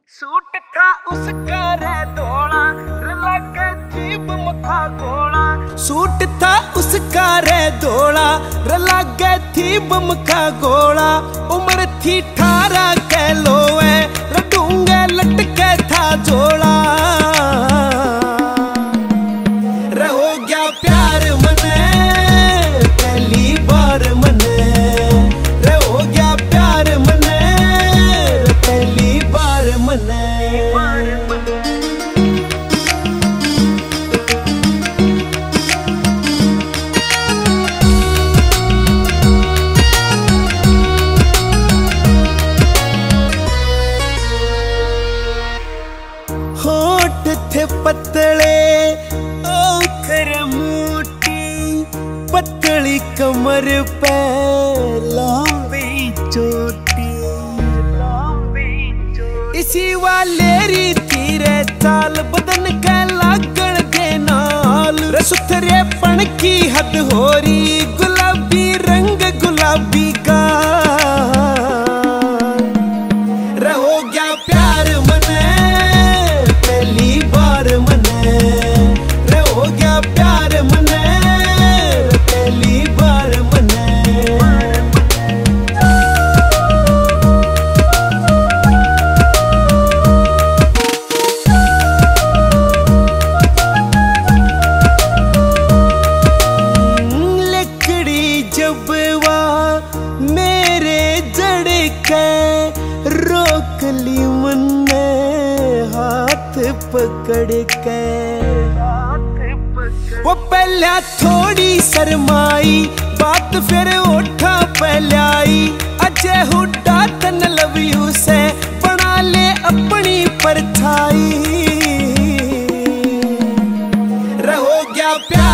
Suit था उसका रे धोला लगे जीभ मखा गोला। सूट था उसका रे धोला लगे थी बमखा गोला। उम्र थी 18 किलो रडूंगे लटके था झोला। रहो गया प्यार मने पहली बार मने। रहो गया प्यार मने पहली बार मने। होठ थे पतले आखर मोटी पतली कमर पे लंबी चोटी। इसी वालेरी तीरे चाल बदन के लागण के नाल। सुथरे पन की हद होरी गुलाबी रंग गुलाबी का। रहो गया प्यार मने पहली बार मने। रहो गया प्यार मने पहली बार मने। लकड़ी जब वा मेरे जड़ के रोक ली मन्ने हाथ पकड़ के। वो पहला थोड़ी शर्माई बात फिर उठा पहलाई। अजय हुड्डा तन लव यू से बना ले अपनी परछाई। रहो गया प्यार